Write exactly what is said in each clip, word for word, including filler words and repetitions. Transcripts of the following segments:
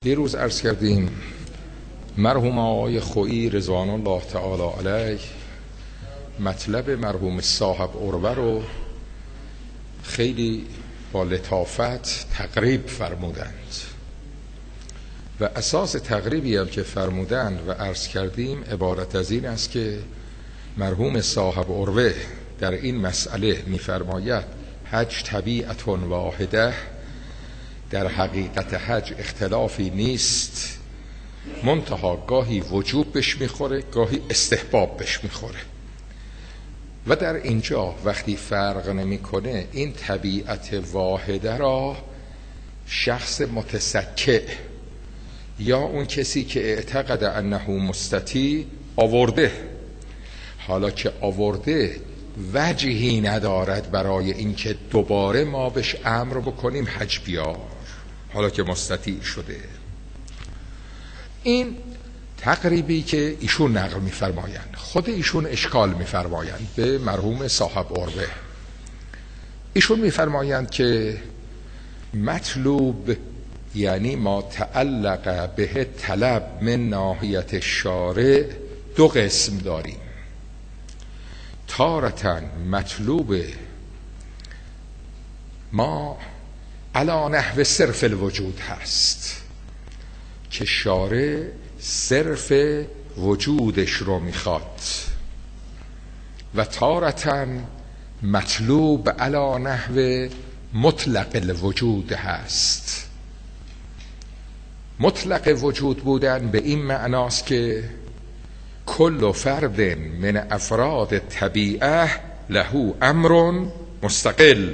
دیروز عرض کردیم مرحوم آقای خویی رضوان الله تعالی علیه مطلب مرحوم صاحب عروه رو خیلی با لطافت تقریب فرمودند و اساس تقریبی هم که فرمودند و عرض کردیم عبارت از این است که مرحوم صاحب عروه در این مسئله می‌فرماید حج طبیعت واحده، در حقیقت حج اختلافی نیست، منتها گاهی وجوب بهش میخوره گاهی استحباب بهش میخوره و در اینجا وقتی فرق نمیکنه این طبیعت واحده را شخص متسکع یا اون کسی که اعتقد انه مستطیع آورده، حالا که آورده وجهی ندارد برای اینکه دوباره ما بهش امر بکنیم حج بیار حالا که مستطیع شده. این تقریبی که ایشون نقل می‌فرمایند، خود ایشون اشکال می‌فرمایند به مرحوم صاحب عروه. ایشون می‌فرمایند که مطلوب یعنی ما تعلق به طلب من ناحیت شارع دو قسم داریم. تارتاً مطلوب ما علی نحو صرف الوجود هست که شارع صرف وجودش رو میخواد و تارتاً مطلوب علی نحو مطلق الوجود هست. مطلق وجود بودن به این معناست که کل فرد من افراد طبیعه له امر مستقل.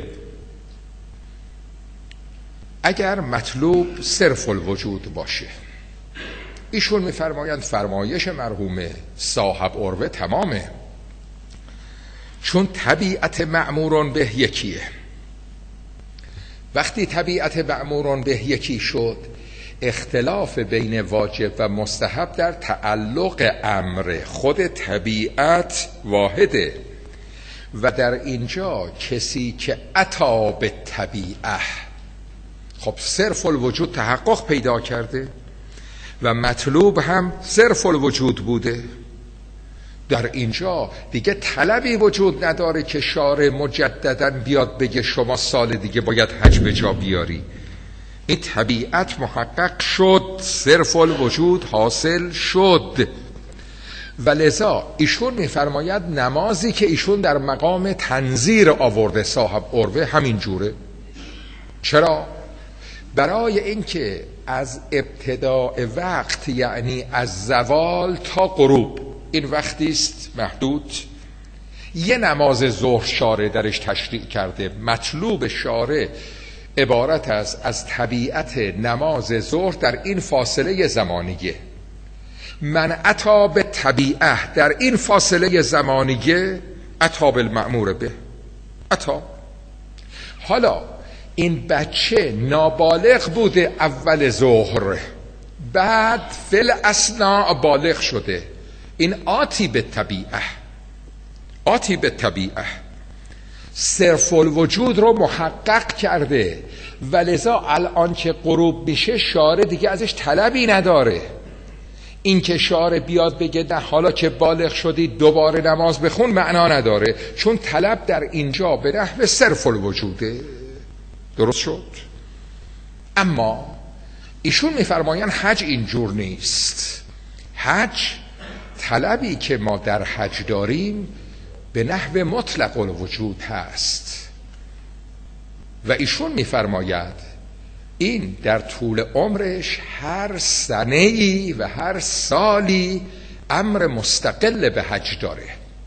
اگر مطلوب صرف الوجود باشه، ایشون میفرمایند فرمایش مرحوم صاحب عروه تمامه، چون طبیعت مأمورون به یکیه. وقتی طبیعت مأمورون به یکی شد، اختلاف بین واجب و مستحب در تعلق امر، خود طبیعت واحده و در اینجا کسی که عطا به طبیعه خب صرف الوجود تحقق پیدا کرده و مطلوب هم صرف الوجود بوده، در اینجا دیگه طلبی وجود نداره که شارع مجددا بیاد بگه شما سال دیگه باید حج به جا بیاری. این طبیعت محقق شد، صرف الوجود حاصل شد و لذا ایشون میفرماید نمازی که ایشون در مقام تنذیر آورده صاحب عروه همین جوره. چرا؟ برای اینکه از ابتداء وقت یعنی از زوال تا غروب، این وقتی است محدود، یه نماز ظهر شارع درش تشریع کرده. مطلوب شارع عبارت است از طبیعت نماز ظهر در این فاصله زمانیه. من عطا به طبیعه در این فاصله زمانیه عطا بالمأمور به عطا. حالا این بچه نابالغ بوده اول ظهر، بعد فل اثناء بالغ شده، این آتی به طبیعه، آتی به طبیعه صرف الوجود رو محقق کرده و لذا الان که غروب میشه شارع دیگه ازش طلبی نداره. این که شارع بیاد بگه نه حالا که بالغ شدی دوباره نماز بخون معنا نداره، چون طلب در اینجا به نحو صرف الوجوده. درست شد؟ اما ایشون میفرمایند حج اینجور نیست. حج طلبی که ما در حج داریم به نحو مطلق الوجود هست و ایشون میفرماید این در طول عمرش هر سنه‌ای و هر سالی امر مستقل به حج داره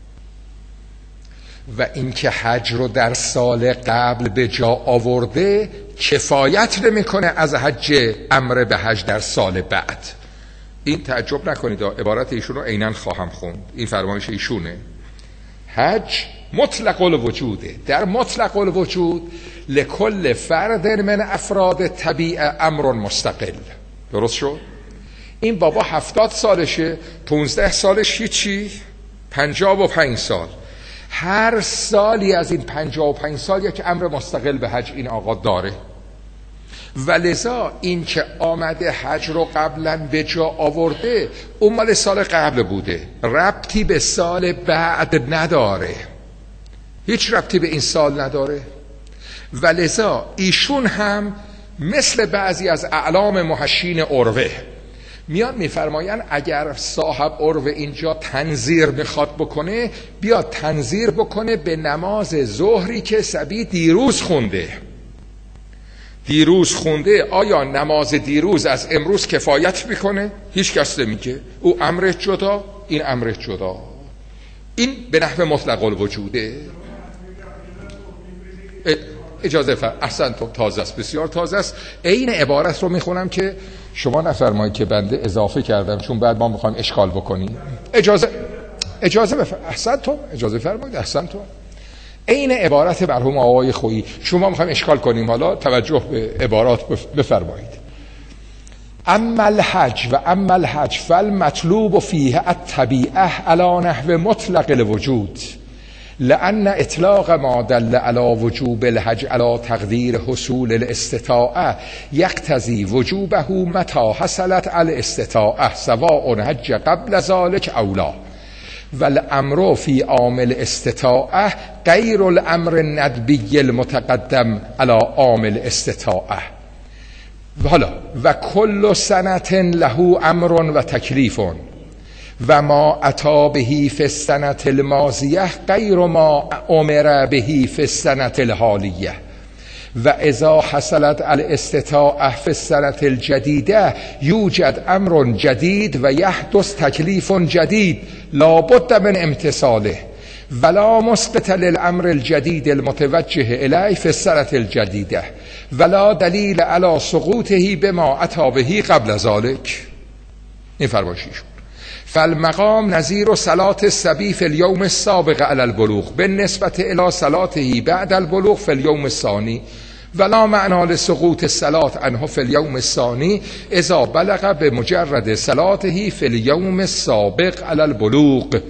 و اینکه حج رو در سال قبل به جا آورده کفایت نمیکنه از حج امر به حج در سال بعد. این تعجب نکنید، عبارت ایشون رو عیناً خواهم خوند، این فرمایش ایشونه. حج مطلق الوجوده، در مطلق الوجود لکل فرد من افراد طبیعه امر مستقل. درست شد؟ این بابا هفتاد سالشه، پونزده سالش هیچی، پنجاه و پنج سال، هر سالی از این پنجاه و پنج سال یک امر مستقل به حج این آقا داره و لذا این که آمده حج رو قبلا به جا آورده اون مال سال قبل بوده، ربطی به سال بعد نداره، هیچ ربطی به این سال نداره. و لذا ایشون هم مثل بعضی از اعلام محشین عروه میاد میفرماین اگر صاحب عروه اینجا تنظیر میخواد بکنه، بیاد تنظیر بکنه به نماز ظهری که صبی دیروز خونده. دیروز خونده، آیا نماز دیروز از امروز کفایت میکنه؟ هیچ کس نمیگه. او امرش جدا، این امرش جدا. این به نحو مطلق الوجوده. اجازه فر احسن تو تازه است، بسیار تازه است. این عبارت رو میخونم که شما نفرمایید که بنده اضافه کردم، چون بعد ما میخوایم اشکال بکنیم. اجازه اجازه بفر احسن تو اجازه فرمایید احسن تو این عبارت مرحوم آقای خویی، شما میخوایم اشکال کنیم، حالا توجه به عبارات بفرمایید. اما الحج و اما الحج فالمطلوب فیه الطبیعه علی نحو مطلق الوجود، لأن اطلاق ما دل على وجوب الحج على تقدیر حصول الاستطاعه یقتضی وجوبه متى حصلت الاستطاعه سواء حج قبل ذلك او لا، والامر فی عامل استطاعه غیر الامر الندبی المتقدم علی عامل استطاعه. حالا و کل سنة له امر و تکلیف و ما اتی بهی فی السنة الماضیه غیر ما امر بهی فی السنة الحالیه، و اذا حصلت الاستطاعه فی السنة الجدیده یوجد امر جدید و یحدث تکلیف جدید لا بد من امتثاله، ولا مسقط للامر الجدید المتوجه الیه فی السنة الجدیده، ولا دلیل علی سقوطه بما اتی بهی قبل ذلك. این فرمایشیشون. فالمقام نظیر صلاة الصبی فی اليوم السابق علی البلوغ بالنسبة الی صلاته بعد البلوغ فی اليوم الثانی، ولا معنى لسقوط الصلاة عنه فی اليوم الثانی اذا بلغ بمجرد صلاته فی اليوم السابق علی البلوغ،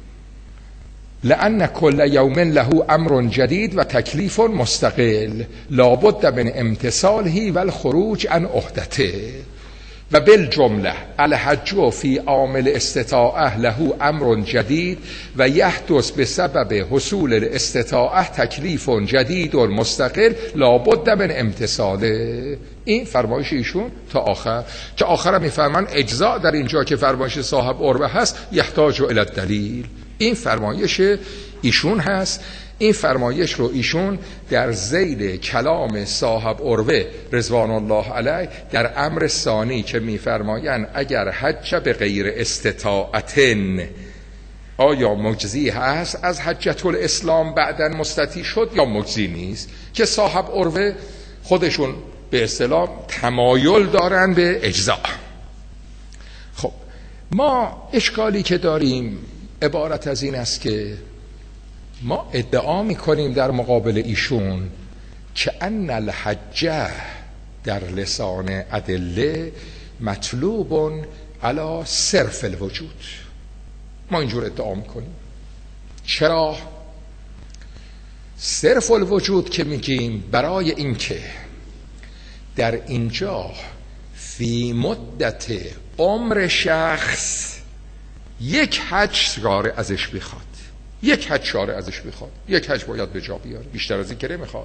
لأن كل يوم له امر جدید و تکلیف مستقل لا بد من امتثاله و الخروج عن عهدته. و بالجمله الحج فی عامل استطاعه له امر جدید و یحدث بسبب حصول الاستطاعه تکلیف جدید و مستقل لا بد من امتثاله. این فرمایش ایشون تا آخر، که آخر میفرمان اجزاء در اینجا که فرمایش صاحب عروه هست یحتاج الی الدلیل. این فرمایش ایشون هست. این فرمایش رو ایشون در ذیل کلام صاحب عروه رضوان الله علیه در امر ثانی که میفرمایند اگر حج به غیر استطاعتن آیا مجزی هست از حجت الاسلام بعدن مستطیع شد یا مجزی نیست، که صاحب عروه خودشون به اصطلاح تمایل دارن به اجزاء. خب ما اشکالی که داریم عبارت از این است که ما ادعا میکنیم در مقابل ایشون که ان الحج در لسان ادله مطلوب علی صرف الوجود. ما اینجور ادعا میکنیم. چرا؟ صرف الوجود که میگیم برای اینکه در اینجا فی مدت عمر شخص یک حج شارع ازش بخواد، یک حج شارع ازش بخواد، یک حج باید به جا بیاره، بیشتر از این که نمیخواد.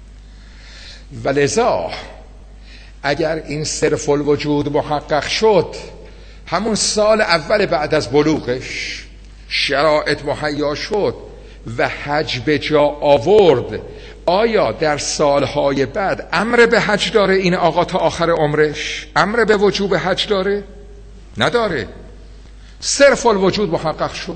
ولذا اگر این صرف الوجود محقق شد، همون سال اول بعد از بلوغش شرایط مهیا شد و حج به جا آورد، آیا در سالهای بعد امر به حج داره این آقا تا آخر عمرش؟ امر به وجوب حج داره؟ نداره. صرف الوجود محقق شد.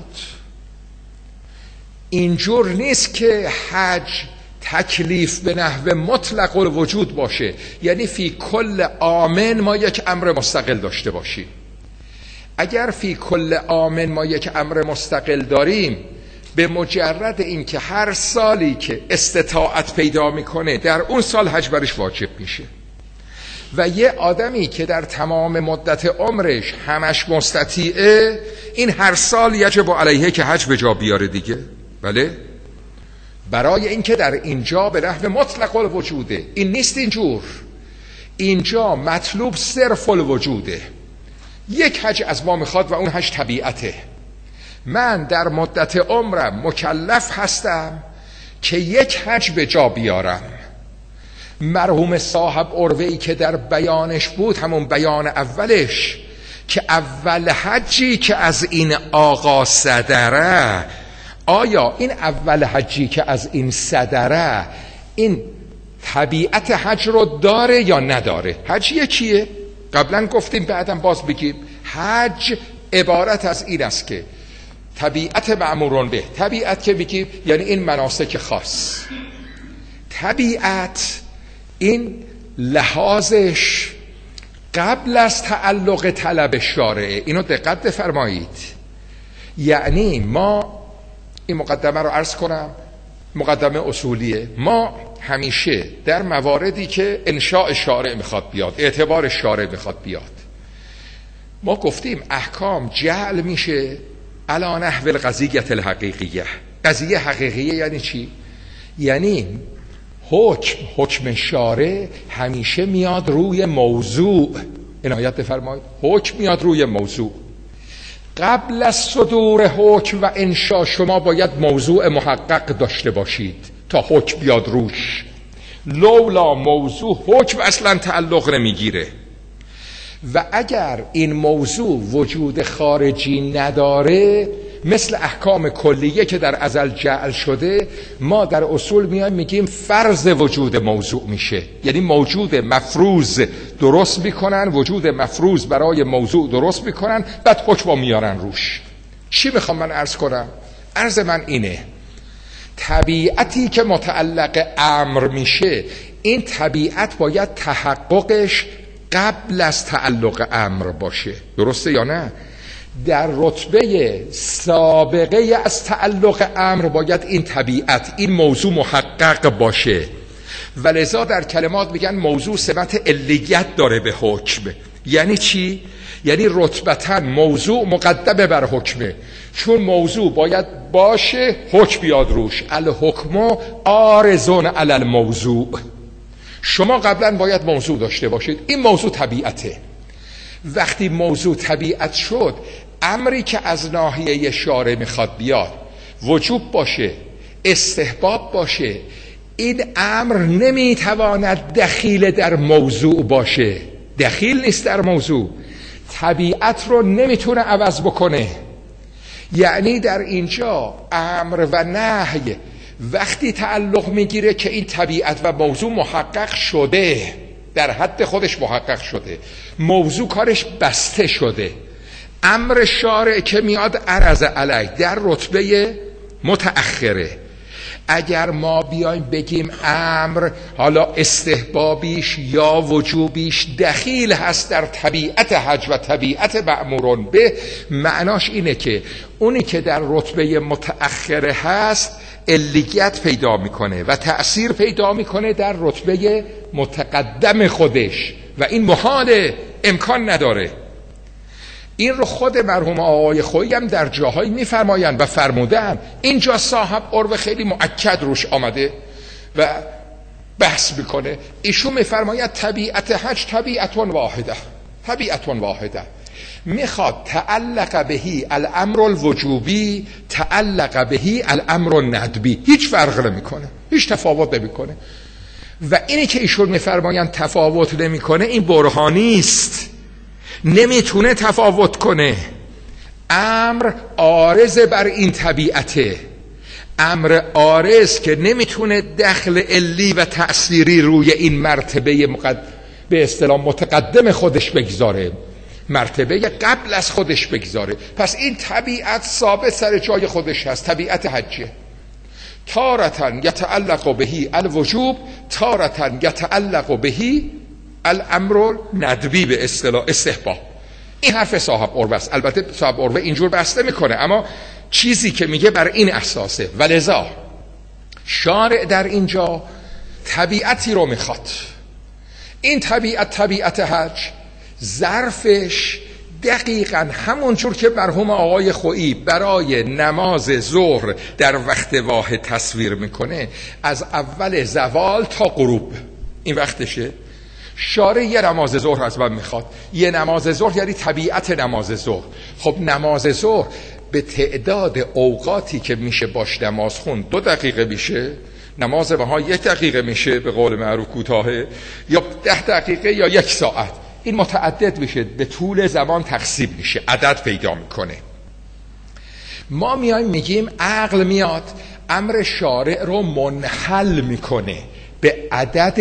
اینجور نیست که حج تکلیف به نحو مطلق الوجود باشه، یعنی فی کل عامن ما یک امر مستقل داشته باشیم. اگر فی کل عامن ما یک امر مستقل داریم، به مجرد اینکه هر سالی که استطاعت پیدا میکنه در اون سال حج برش واجب میشه. و یه آدمی که در تمام مدت عمرش همش مستطیعه، این هر سال یجب علیه که حج به جا بیاره دیگه. بله، برای اینکه در اینجا به نحو مطلق الوجوده. این نیست اینجور. اینجا مطلوب صرف الوجوده. یک حج از ما میخواد و اون حج طبیعته. من در مدت عمرم مکلف هستم که یک حج به جا بیارم. مرحوم صاحب عروه‌ای که در بیانش بود، همون بیان اولش، که اول حجی که از این آقا صدره، آیا این اول حجی که از این صدره این طبیعت حج رو داره یا نداره؟ حج یکیه، قبلا گفتیم بعدم باز بگیم. حج عبارت از این است که طبیعت مأمورون به، طبیعت که بگیم یعنی این مناسک خاص. طبیعت این لحاظش قبل از تعلق طلب شارعه. اینو دقت بفرمایید. یعنی ما این مقدمه رو عرض کنم، مقدمه اصولیه. ما همیشه در مواردی که انشاء شارع میخواد بیاد، اعتبار شارع میخواد بیاد، ما گفتیم احکام جعل میشه علی نحو القضیة الحقیقیه. قضیه حقیقیه یعنی چی؟ یعنی حکم حکم شارع همیشه میاد روی موضوع. عنایت بفرمایید. حکم میاد روی موضوع. قبل از صدور حکم و انشاء شما باید موضوع محقق داشته باشید تا حکم بیاد روش. لولا موضوع حکم اصلا تعلق نمیگیره. و اگر این موضوع وجود خارجی نداره، مثل احکام کلیه که در ازل جعل شده، ما در اصول میایم میگیم فرض وجود موضوع میشه. یعنی موجود مفروض درست میکنن، وجود مفروض برای موضوع درست میکنن، بعد حکم میارن روش. چی میخوام من عرض کنم؟ عرض من اینه، طبیعتی که متعلق امر میشه، این طبیعت باید تحققش قبل از تعلق امر باشه. درسته یا نه؟ در رتبه سابقه از تعلق امر باید این طبیعت، این موضوع محقق باشه. ولذا در کلمات میگن موضوع سمت علیت داره به حکم. یعنی چی؟ یعنی رتبتا موضوع مقدمه بر حکمه، چون موضوع باید باشه حکم بیاد روش. الحکم عارضون علی الموضوع. شما قبلا باید موضوع داشته باشید. این موضوع طبیعته. وقتی موضوع طبیعت شد، امری که از ناحیه شارع میخواد بیاد وجوب باشه، استحباب باشه، این امر نمیتواند دخیل در موضوع باشه. دخیل نیست در موضوع، طبیعت رو نمیتونه عوض بکنه. یعنی در اینجا امر و نهی وقتی تعلق میگیره که این طبیعت و موضوع محقق شده، در حد خودش محقق شده، موضوع کارش بسته شده، امر شارع که میاد عرض علیه در رتبه متأخره. اگر ما بیایم بگیم امر حالا استحبابیش یا وجوبیش دخیل هست در طبیعت حج و طبیعت مأمورون به، معناش اینه که اونی که در رتبه متأخره هست علیت پیدا میکنه و تأثیر پیدا میکنه در رتبه متقدم خودش و این محاله، امکان نداره. این رو خود مرحوم آقای خویی هم در جاهایی میفرمایند و فرمودن. اینجا صاحب عروه خیلی مؤکد روش آمده و بحث میکنه. ایشون میفرماید طبیعت حج طبیعت واحده، طبیعت واحده. میخواد تعلق بهی الامر الوجوبی، تعلق بهی الامر الندبی، هیچ فرق نمیکنه، هیچ تفاوت نمیکنه. و اینی که ایشون میفرمایند تفاوت نمیکنه، این برهانی است، نمیتونه تفاوت کنه. امر عارض بر این طبیعته، امر عارض که نمیتونه دخل علی و تأثیری روی این مرتبه مقد... به اصطلاح متقدم خودش بگذاره، مرتبه قبل از خودش بگذاره. پس این طبیعت ثابت سر جای خودش هست، طبیعت حجه. تارتن یتعلق بهی الوجوب، تارتن یتعلق بهی الامر ندبی، به اصطلاح استحباب. این حرف صاحب عروه است. البته صاحب عروه اینجور بحث نمیکنه، اما چیزی که میگه بر این اساسه. ولذا شارع در اینجا طبیعتی رو میخواد. این طبیعت طبیعت حج، ظرفش دقیقاً همونجور که مرحوم آقای خویی برای نماز ظهر در وقت واحد تصویر میکنه، از اول زوال تا غروب این وقتشه. شارع یه نماز ظهر از من میخواد، یه نماز ظهر یعنی طبیعت نماز ظهر. خب نماز ظهر به تعداد اوقاتی که میشه باش نماز خون دو دقیقه میشه، نماز بها یک دقیقه میشه به قول معروف کوتاهه، یا ده دقیقه یا یک ساعت. این متعدد میشه، به طول زمان تقسیم میشه، عدد پیدا میکنه. ما میایم میگیم عقل میاد امر شارع رو منحل میکنه به عدد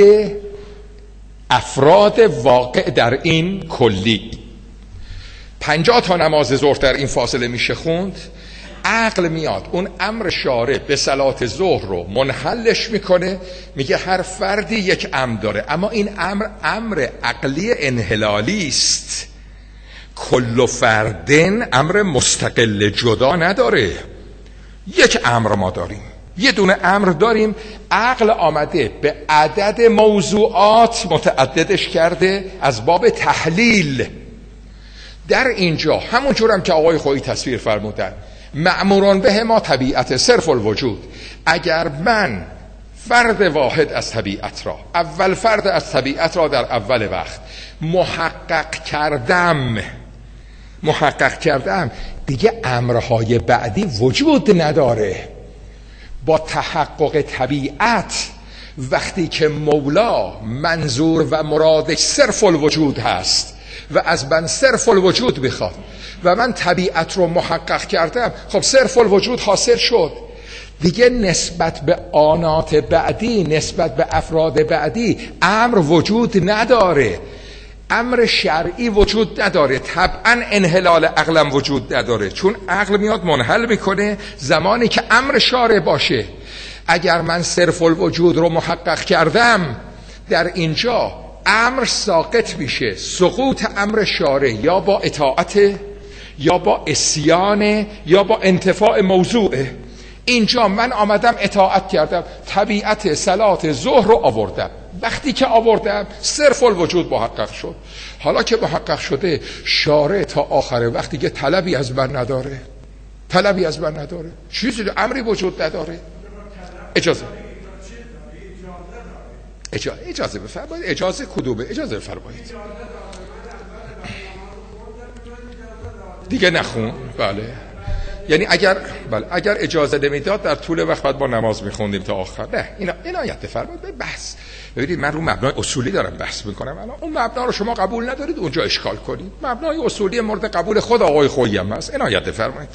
افراد واقع در این کلی. پنجاه تا نماز ظهر در این فاصله میشه خوند. عقل میاد اون امر شارع به صلات ظهر رو منحلش میکنه، میگه هر فردی یک امر داره، اما این امر امر عقلی انحلالی است. کل فردن امر مستقل جدا نداره. یک امر ما داریم، یه دونه امر داریم. عقل آمده به عدد موضوعات متعددش کرده از باب تحلیل. در اینجا همون جورم که آقای خویی تصویر فرمودن، مأموران به ما طبیعت صرف الوجود. اگر من فرد واحد از طبیعت را، اول فرد از طبیعت را در اول وقت محقق کردم محقق کردم دیگه امرهای بعدی وجود نداره. با تحقق طبیعت وقتی که مولا منظور و مرادش صرف الوجود هست و از من صرف الوجود بخواد و من طبیعت رو محقق کردم، خب صرف الوجود حاصل شد دیگه. نسبت به آنات بعدی، نسبت به افراد بعدی امر وجود نداره، امر شرعی وجود نداره، طبعا انحلال عقلم وجود نداره، چون عقل میاد منحل میکنه زمانی که امر شارع باشه. اگر من صرف الوجود رو محقق کردم در اینجا امر ساقط میشه. سقوط امر شارع یا با اطاعت یا با عصیان یا با انتفاع موضوعه. اینجا من آمدم اطاعت کردم، طبیعت صلات ظهر رو آوردم. وقتی که آوردم صرف الوجود محقق شد. حالا که محقق شده شارع تا آخر وقتی که طلبی از من نداره، طلبی از من نداره، چیزی امری وجود نداره. اجازه اجازه اجازه بفرمایید. اجازه کدومه؟ اجازه بفرمایید. دیگه نخون. بله، یعنی اگر بله اگر اجازه نمیداد در طول وقت بعد با نماز میخوندیم تا آخر. نه، اینا عنایت بفرمایید. بحث ببینید من رو مبنای اصولی دارم بحث میکنم. الان اون مبنا رو شما قبول ندارید اونجا اشکال کنید. مبنای اصولی مورد قبول خود آقای خویی هم هست. عنایت بفرمایید.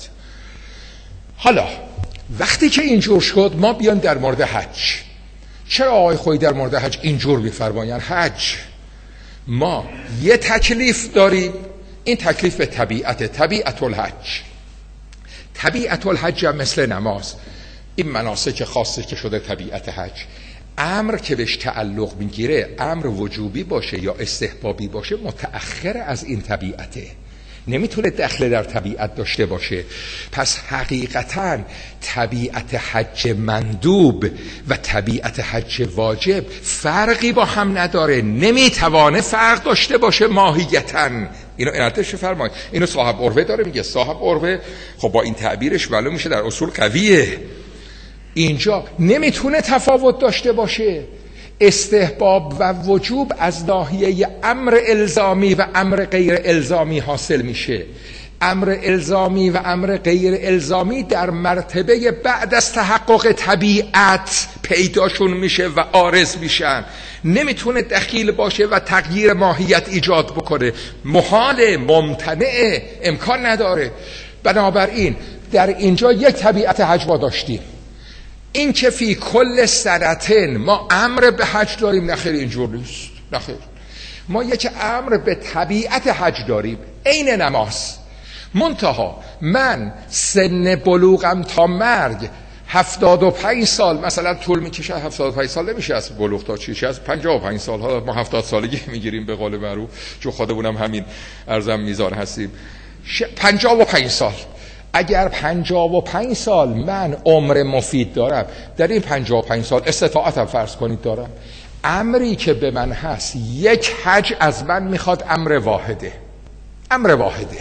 حالا وقتی که اینجور شد ما بیان در مورد حج. چرا آقای خویی در مورد حج اینجور میفرمایند؟ حج ما یه تکلیف داریم، این تکلیف به طبیعت طبیعت الحج. طبیعت الحج هم مثل نماز، این مناسک خاصه که شده طبیعت حج. امر که بهش تعلق میگیره امر وجوبی باشه یا استحبابی باشه متأخر از این طبیعته، نمیتونه دخل در طبیعت داشته باشه. پس حقیقتاً طبیعت حج مندوب و طبیعت حج واجب فرقی با هم نداره، نمیتوانه فرق داشته باشه ماهیتاً. اینو عنایتش فرمایید. اینو صاحب عروه داره میگه. صاحب عروه خب با این تعبیرش معلوم میشه در اصول قویه. اینجا نمیتونه تفاوت داشته باشه. استحباب و وجوب از ناحیه امر الزامی و امر غیر الزامی حاصل میشه. امر الزامی و امر غیر الزامی در مرتبه بعد از تحقق طبیعت پیداشون میشه و عارض میشن. نمیتونه دخیل باشه و تغییر ماهیت ایجاد بکنه. محال، ممتنع، امکان نداره. بنابراین در اینجا یک طبیعت حج ما داشتیم، این که فی کل سنتن ما امر به حج داریم. نخیر اینجور نیست. نخیر ما یک امر به طبیعت حج داریم عین نماز. منتها من سن بلوغم تا مرگ هفتاد و پنج سال مثلا طول میکشه. هفتاد و پنج سال نمیشه از بلوغ تا چیشه، از پنجاه و پنج سال. ها ما هفتاد سالگی میگیریم به قول معروف، چون خودمونم همین ارزم میزان هستیم. پنجاه و پنج سال. اگر پنجاه و پنج سال من عمر مفید دارم، در این پنجاه و پنج سال استطاعتم فرض کنید دارم، امری که به من هست یک حج از من میخواد، امر واحده. امر واحده.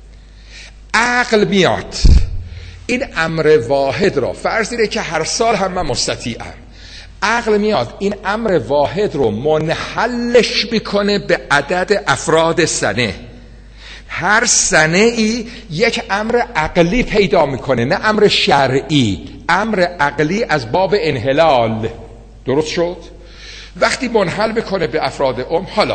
عقل میاد این امر واحد را فرض اینه که هر سال هم من مستطیعم. عقل میاد این امر واحد رو منحلش میکنه به عدد افراد سنه. هر سنه ای یک امر عقلی پیدا میکنه، نه امر شرعی، امر عقلی از باب انحلال. درست شد؟ وقتی منحل میکنه به افراد ام. حالا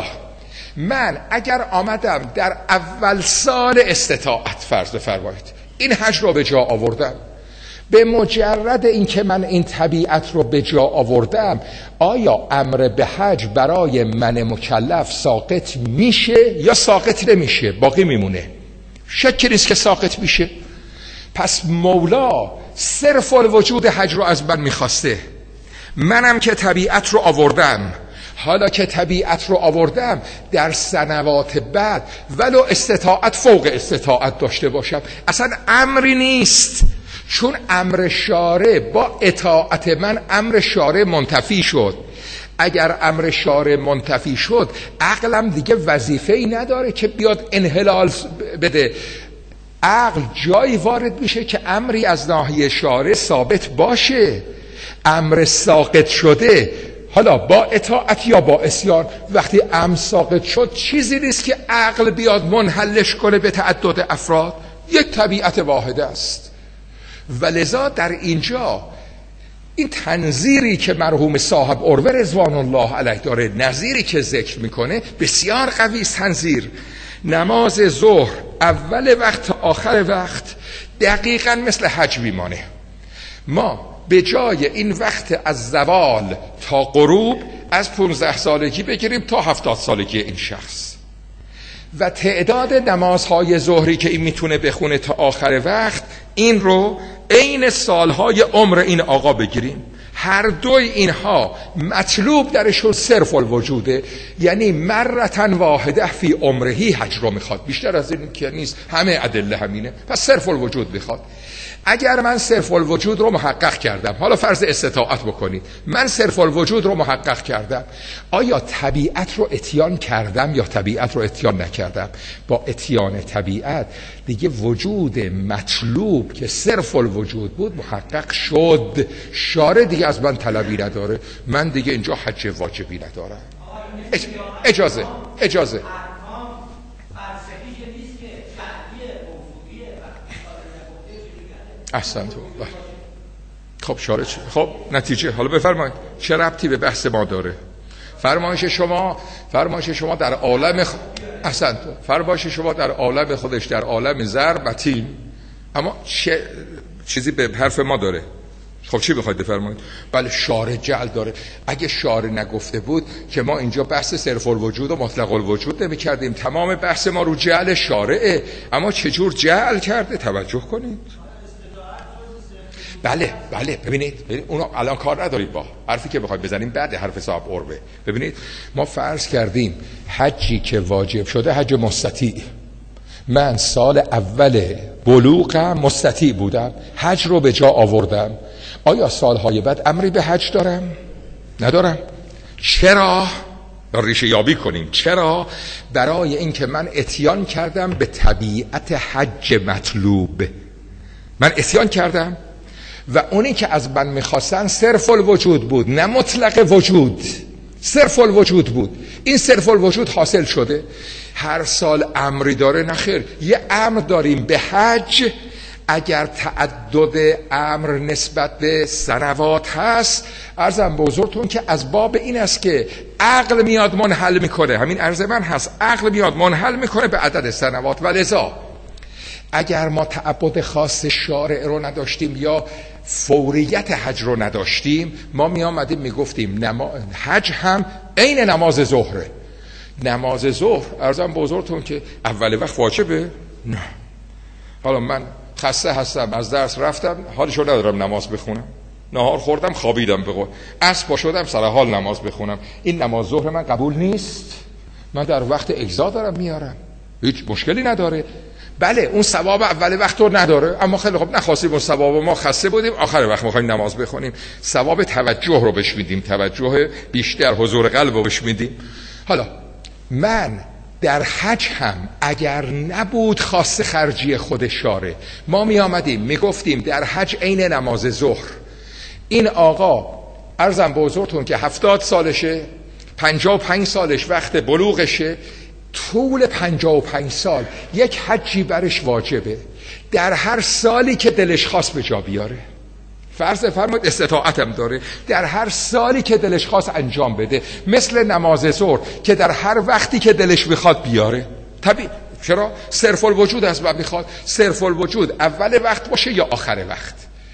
من اگر آمدم در اول سال استطاعت، فرض بفرمایید این حج رو به جا آوردم، به مجرد اینکه من این طبیعت رو به جا آوردم، آیا امر به حج برای من مکلف ساقط میشه یا ساقط نمیشه؟ باقی میمونه. شکی نیست که ساقط میشه. پس مولا صرف الوجود حج رو از من میخواسته، منم که طبیعت رو آوردم. حالا که طبیعت رو آوردم، در سنوات بعد ولو استطاعت فوق استطاعت داشته باشم، اصلا امری نیست، چون امر شارع با اطاعت من امر شارع منتفی شد. اگر امر شارع منتفی شد، عقلم دیگه وظیفه‌ای نداره که بیاد انحلال بده. عقل جایی وارد میشه که امری از ناحیه شارع ثابت باشه. امر ساقط شده، حالا با اطاعت یا با عصیان، وقتی امر ساقط شد چیزی نیست که عقل بیاد منحلش کنه به تعدد افراد، یک طبیعت واحد است. ولذا در اینجا این تنظیری که مرحوم صاحب عروه رضوان الله علیه داره، نظیری که ذکر میکنه بسیار قوی است. تنظیر نماز ظهر اول وقت تا آخر وقت دقیقاً مثل حج میمانه. ما به جای این وقت از زوال تا غروب از پانزده سالگی بگیریم تا هفتاد سالگی این شخص، و تعداد نمازهای ظهری که این میتونه بخونه تا آخر وقت، این رو عین سالهای عمر این آقا بگیریم. هر دوی اینها مطلوب درشون صرف الوجوده، یعنی مرتن واحده فی عمرهی حج رو میخواد، بیشتر از این که نیست. همه ادله همینه، پس صرف الوجود میخواد. اگر من صرف الوجود رو محقق کردم، حالا فرض استطاعت بکنید، من صرف الوجود رو محقق کردم، آیا طبیعت رو اتیان کردم یا طبیعت رو اتیان نکردم؟ با اتیان طبیعت دیگه وجود مطلوب که صرف الوجود بود محقق شد. شارع دیگه از من طلبی نداره، من دیگه اینجا حج واجبی ندارم. اج... اجازه اجازه احسن تو. خب شارع چی؟ خب نتیجه حالا بفرمایید چه ربطی به بحث ما داره؟ فرمایش شما فرمایش شما در عالم خ... احسن تو. فرمایش شما در عالم خودش، در عالم زر متین، اما چه چیزی به حرف ما داره؟ خب چی بخواید بفرمایید؟ بله شارع جعل داره. اگه شارع نگفته بود که ما اینجا بحث صرف الوجود و مطلق الوجود نمی کردیم، تمام بحث ما رو جعل شارعه. اما چجور جعل کرده؟ توجه کنید. بله بله ببینید, ببینید اونو الان کار ندارید با حرفی که بخواید بزنیم بعد حرف صاحب عروه. ببینید ما فرض کردیم حجی که واجب شده حج مستطیع، من سال اول بلوغم مستطیع بودم، حج رو به جا آوردم، آیا سالهای بعد امری به حج دارم؟ ندارم. چرا؟ ریشه یابی کنیم. چرا؟ برای اینکه من اتیان کردم به طبیعت حج مطلوب، من اتیان کردم و اونی که از من میخواستن صرف الوجود بود، نه مطلق وجود، صرف الوجود بود. این صرف الوجود حاصل شده. هر سال امری داره؟ نخیر. یه امر داریم به حج. اگر تعدد امر نسبت به سنوات هست، عرضم به حضورتون که از باب این است که عقل میاد منحل میکنه، همین عرض من هست، عقل میاد منحل میکنه به عدد سنوات. و لذا اگر ما تعبد خاص شارع رو نداشتیم یا فوریت حج رو نداشتیم، ما می آمدیم می گفتیم نما... حج هم عین نماز ظهره. نماز ظهر عرضم به حضورتون که اول وقت واجبه؟ نه. حالا من خسته هستم، از درس رفتم، حالشو ندارم نماز بخونم، نهار خوردم خوابیدم، بگو عصر پا شدم سر حال نماز بخونم، این نماز ظهر من قبول نیست، من در وقت اجزا دارم میارم، هیچ مشکلی نداره. بله اون ثواب اول وقت رو نداره، اما خیلی خب نخواستیم اون ثواب، ما خسته بودیم آخر وقت میخوایم نماز بخونیم، ثواب توجه رو بهش میدیم، توجه بیشتر، حضور قلب رو بهش میدیم. حالا من در حج هم اگر نبود خاص خرجی خود شارع، ما می آمدیم می گفتیم در حج عین نماز ظهر، این آقا عرضم به حضورتون که هفتاد سالشه، پنجاه و پنج سالش وقت بلوغشه، طول پنجاه و پنج سال یک حجی برش واجبه، در هر سالی که دلش خواست به جا بیاره. فرض فرمایید استطاعتم داره، در هر سالی که دلش خواست انجام بده، مثل نماز ظهر که در هر وقتی که دلش میخواد بیاره. طبیعی چرا؟ صرف الوجود از من میخواد. صرف الوجود اول وقت باشه یا آخر وقت.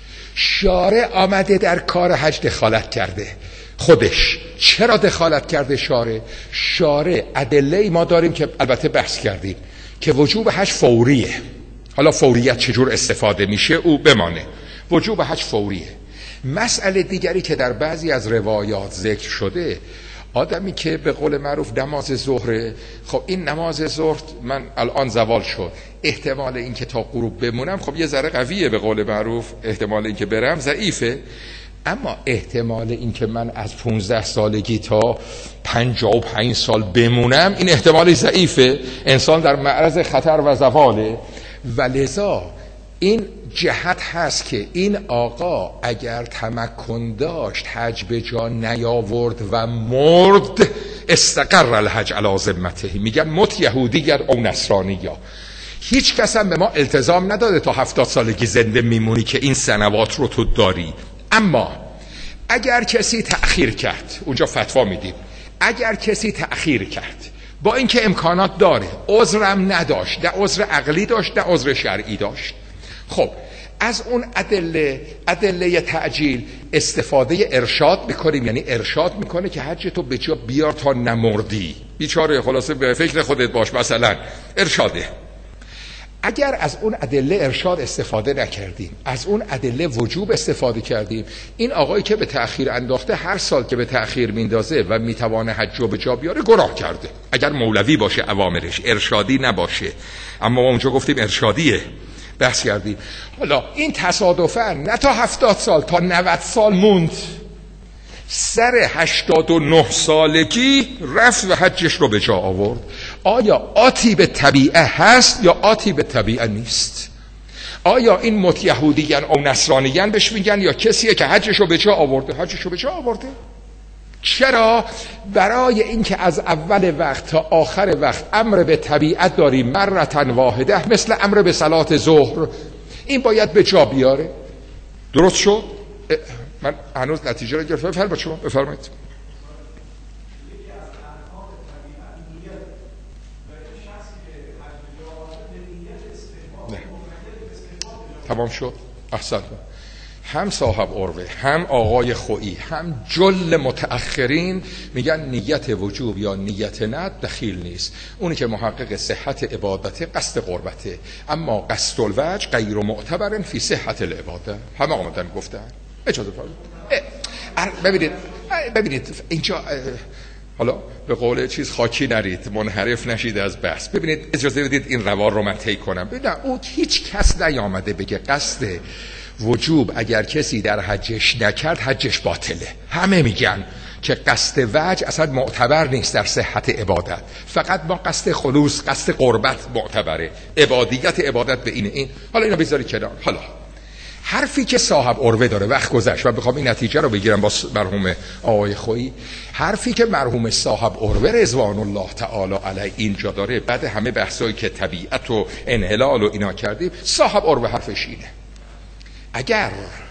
شارع آمده در کار حج دخالت کرده خودش. چرا دخالت کرده شارع؟ شارع ادله ما داریم که البته بحث کردیم که وجوب حج فوریه. حالا فوریت چجور استفاده میشه او بمانه. وجوب حج فوریه. مسئله دیگری که در بعضی از روایات ذکر شده، آدمی که به قول معروف نماز ظهر، خب این نماز ظهر من الان زوال شد، احتمال این که تا غروب بمونم خب یه ذره قویه، به قول معروف احتمال این که برم ضعیفه، اما احتمال این که من از پونزده سالگی تا پنجاه و پنج سال بمونم این احتمالی ضعیفه. انسان در معرض خطر و زواله و لذا این جهت هست که این آقا اگر تمکن داشت حج به جا نیاورد و مرد، استقر الحج علی ذمته. میگن مت یهودی او نصرانی. یا هیچ کس هم به ما التزام نداده تا هفتاد سالگی زنده میمونی که این سنوات رو تو داری. اما اگر کسی تأخیر کرد، اونجا فتوا میدیم، اگر کسی تأخیر کرد با اینکه امکانات داره، عذرم نداشت، نه عذر عقلی داشت نه عذر شرعی داشت، خب از اون ادله ادله تعجیل استفاده ارشاد میکنیم. یعنی ارشاد میکنه که حج تو به جا بیار تا نمردی. بیچاره خلاصه به فکر خودت باش، مثلا ارشاده. اگر از اون ادله ارشاد استفاده نکردیم، از اون ادله وجوب استفاده کردیم، این آقایی که به تأخیر انداخته هر سال که به تأخیر میندازه و میتوانه حج رو به جا بیاره گناه کرده. اگر مولوی باشه اوامرش، ارشادی نباشه. اما ما اونجا گفتیم ارشادیه، بحث کردیم. حالا این تصادفاً نه تا هفتاد سال تا نود سال موند، سر هشتاد و نه سالگی رفت و حجش رو به جا آورد. آیا آتی به طبیعه هست یا آتی به طبیعه نیست؟ آیا این مت یهودیان او نصرانیان بهش میگن یا کسیه که حجش رو به جا آورده؟ حجش رو به جا آورده. چرا؟ برای اینکه از اول وقت تا آخر وقت امر به طبیعت داریم مرتن واحده، مثل امر به صلات ظهر، این باید به جا بیاره. درست شد؟ من هنوز نتیجه رو گرفتم. بفرمایید شما بفرمایید. تمام شد. احسنت. هم صاحب عروه، هم آقای خویی، هم جل متأخرین میگن نیت وجوب یا نیت ند دخیل نیست. اونی که محقق صحت عبادته قصد قربته، اما قصد الوجه غیر معتبر فی صحت العباده. همه آمدن گفتن. اجازه فرمایید. ببینید ببینید اینجا حالا به قول چیز خاکی نرید، منحرف نشید از بحث. ببینید اجازه بدید این روال رو من طی کنم. ببینید او هیچ کس نیامده بگه قصد وجوب اگر کسی در حجش نکرد حجش باطله. همه میگن که قصد وجه اصلا معتبر نیست در صحت عبادت، فقط ما قصد خلوص، قصد قربت معتبره. عبادیت عبادت به اینه. این حالا اینو بذاری کنار. حالا حرفی که صاحب عروه داره، وقت گذشت و بخوام این نتیجه رو بگیرم با مرحوم آقای خویی، حرفی که مرحوم صاحب عروه رضوان الله تعالی علیه اینجا داره، بعد همه بحثایی که طبیعت و انحلال و اینا کردیم، صاحب عروه حرفش اینه: اگر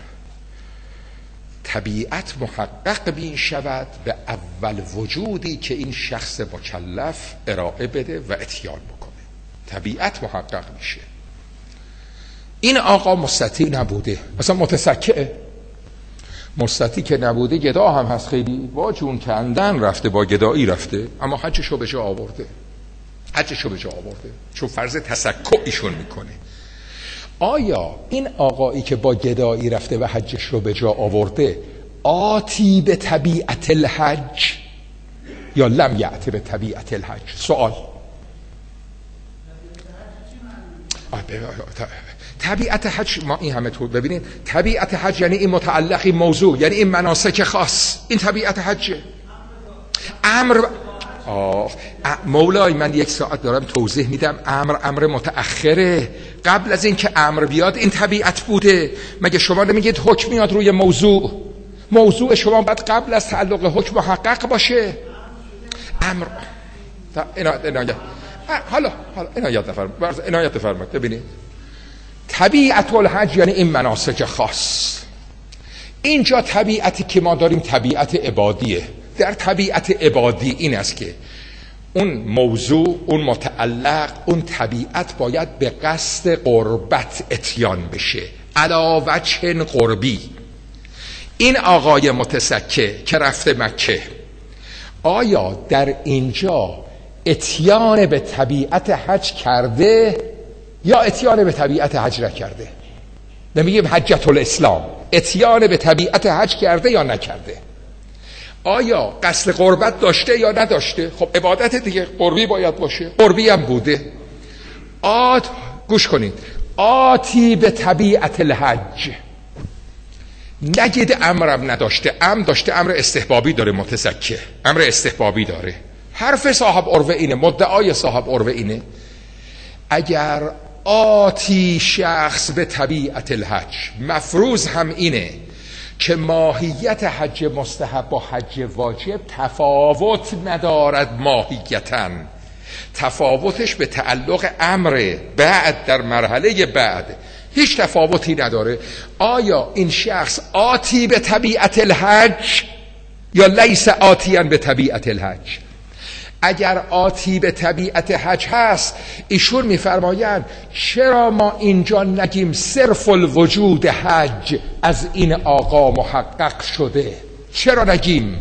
طبیعت محقق بین شود به اول وجودی که این شخص مکلف ارائه بده و اتیان بکنه، طبیعت محقق میشه. این آقا مستطیع نبوده، مثلا متسکعه. مستطیع که نبوده گدا هم هست، خیلی با جون کندن رفته، با گدایی رفته، اما حجش رو به جا آورده. حجش رو به جا آورده چون فرض تسکع ایشون میکنه. آیا این آقایی که با گدایی رفته و حجش رو به جا آورده آتی به طبیعت الحج یا لم یأتی به طبیعت الحج؟ سوال. طبیعت حج ما این همه طول ببینید، طبیعت حج یعنی این متعلقی موضوع، یعنی این مناسک خاص، این طبیعت حجه. امر آه مولای من یک ساعت دارم توضیح میدم، امر امر متأخره، قبل از این که امر بیاد این طبیعت بوده. مگه شما نمیگید حکم میاد روی موضوع؟ موضوع شما باید قبل از تعلق حکم محقق باشه. امر عنایت حالا حالا عنایت بفرمایید عنایت بفرمایید ببینید طبیعت الحج یعنی این مناسک خاص. اینجا طبیعتی که ما داریم طبیعت عبادیه. در طبیعت عبادی این است که اون موضوع، اون متعلق، اون طبیعت باید به قصد قربت اتیان بشه، علی وجه قربی. این آقای متسکه که رفته مکه، آیا در اینجا اتیان به طبیعت حج کرده یا اتیان به طبیعت حج نکرده؟ نمیگیم حجت الاسلام، اتیان به طبیعت حج کرده یا نکرده؟ آیا قصد قربت داشته یا نداشته؟ خب عبادت دیگه قربی باید باشه، قربی هم بوده. آت گوش کنید، آتی به طبیعت الحج، نگید امرم نداشته، امر داشته، امر استحبابی داره متسکه، امر استحبابی داره. حرف صاحب عروه اینه، مدعای صاحب عروه اینه اگر آتی شخص به طبیعت الحج، مفروض هم اینه که ماهیت حج مستحب با حج واجب تفاوت ندارد. ماهیتاً تفاوتش به تعلق امر بعد در مرحله بعد هیچ تفاوتی نداره. آیا این شخص آتی به طبیعت الحج یا لیس آتیان به طبیعت الحج؟ اگر آتی به طبیعت حج هست، ایشون میفرمایند چرا ما اینجا نگیم صرف الوجود حج از این آقا محقق شده؟ چرا نگیم؟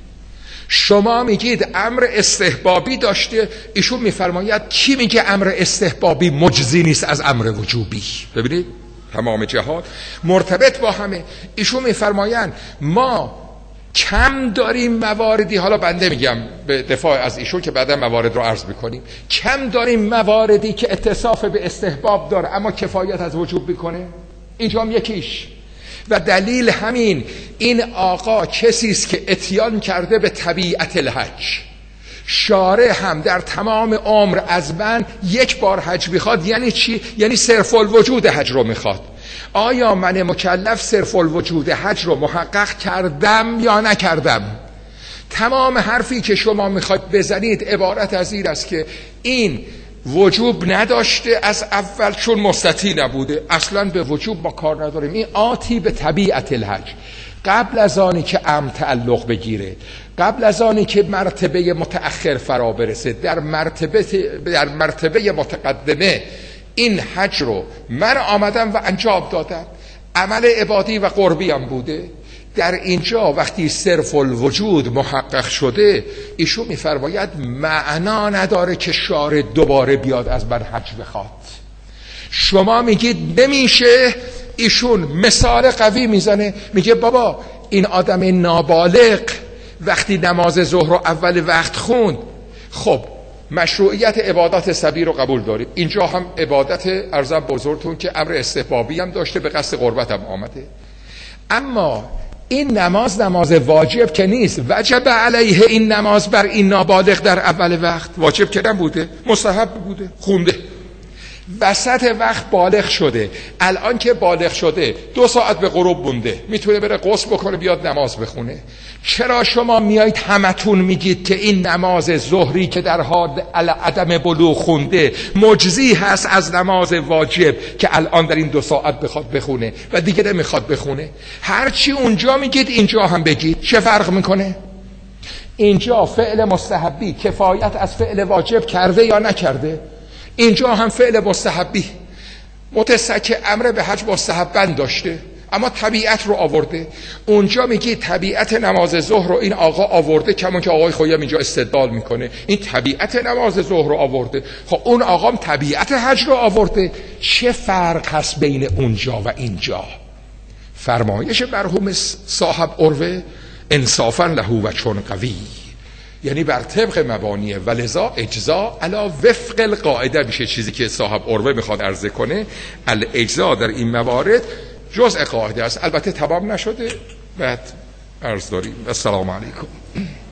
شما میگید امر استحبابی داشته، ایشون میفرماید کی میگه امر استحبابی مجزی نیست از امر وجوبی؟ ببینید تمام جهات مرتبط با همه. ایشون میفرمایند ما کم داریم مواردی، حالا بنده میگم به دفاع از ایشون که بعدا موارد رو عرض میکنیم، کم داریم مواردی که اتصاف به استحباب داره اما کفایت از وجوب میکنه. اینجا هم یکیش. و دلیل همین این آقا کسی است که اتیان کرده به طبیعت الحج. شارع هم در تمام عمر از من یک بار حج میخواد. یعنی چی؟ یعنی صرف الوجود حج رو میخواد. آیا من مکلف صرف الوجود حج رو محقق کردم یا نکردم؟ تمام حرفی که شما میخواید بزنید عبارت از این است که این وجوب نداشته از اول چون مستطیع نبوده، اصلا به وجوب ما کار نداریم. این آتی به طبیعت الحج، قبل از آنی که امر تعلق بگیره، قبل از آنی که مرتبه متأخر فرا برسه، در مرتبه در مرتبه متقدمه این حج رو من آمدم و انجام دادم، عمل عبادی و قربی هم بوده. در اینجا وقتی صرف الوجود محقق شده، ایشون میفرماید معنا نداره که شارع دوباره بیاد از من حج بخواد. شما میگید نمیشه، ایشون مثال قوی میزنه، میگه بابا این آدم نابالغ وقتی نماز ظهر رو اول وقت خوند، خب مشروعیت عبادات سبی رو قبول داریم، اینجا هم عبادت ارزم بزرگتون که امر استحبابی هم داشته، به قصد قربت هم آمده، اما این نماز نماز واجب که نیست. وجب علیه این نماز بر این نابالغ در اول وقت، واجب که نبوده، مستحب بوده، خونده. وسط وقت بالغ شده، الان که بالغ شده دو ساعت به غروب مونده، میتونه بره غسل بکنه بیاد نماز بخونه. چرا شما میایید همتون میگید که این نماز ظهری که در حال عدم بلوغ خونده مجزی هست از نماز واجب که الان در این دو ساعت بخواد بخونه و دیگه نمیخواد بخونه؟ هرچی اونجا میگید اینجا هم بگید، چه فرق میکنه؟ اینجا فعل مستحبی کفایت از فعل واجب کرده یا نکرده؟ اینجا هم فعل مستحبی. متسکه امر به حج مستحبن داشته اما طبیعت رو آورده. اونجا میگی طبیعت نماز ظهر رو این آقا آورده، کمون که آقای خویم اینجا استدلال میکنه این طبیعت نماز ظهر رو آورده، خب اون آقا هم طبیعت حج رو آورده. چه فرق هست بین اونجا و اینجا؟ فرمایش مرحوم صاحب عروه انصافا له و چون قوی، یعنی بر طبق مبانی ولذا اجزا علا وفق القاعده میشه. چیزی که صاحب عروه میخواد عرضه کنه، الاجزا در این موارد جزء قاعده است. البته تمام نشده، بعد عرض داریم. السلام علیکم.